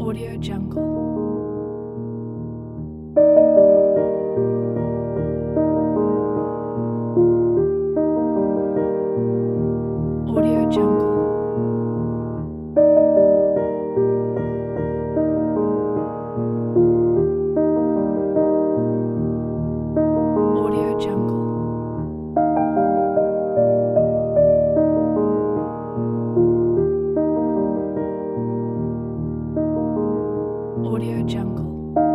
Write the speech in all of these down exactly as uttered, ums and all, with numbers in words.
Audio Jungle. Audio Jungle. Audio Jungle. Audio Jungle.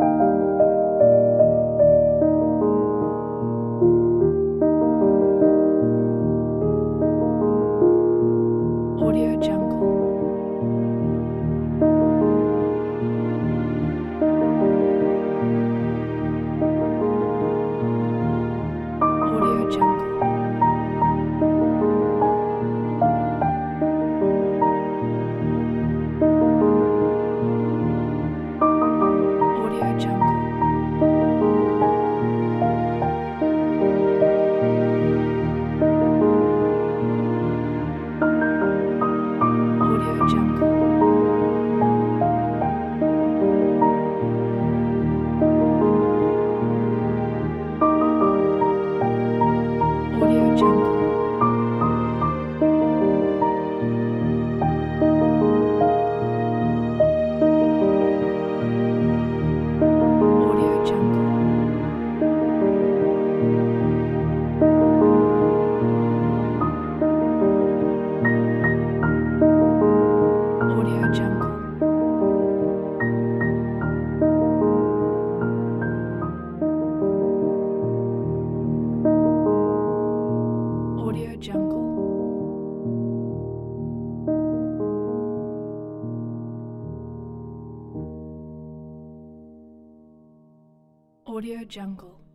Audio Jungle. Audio Jungle. Audio Jungle. Audio Jungle. Audio Jungle. Audio Jungle. Audio Jungle. Audio Jungle. Audio Jungle.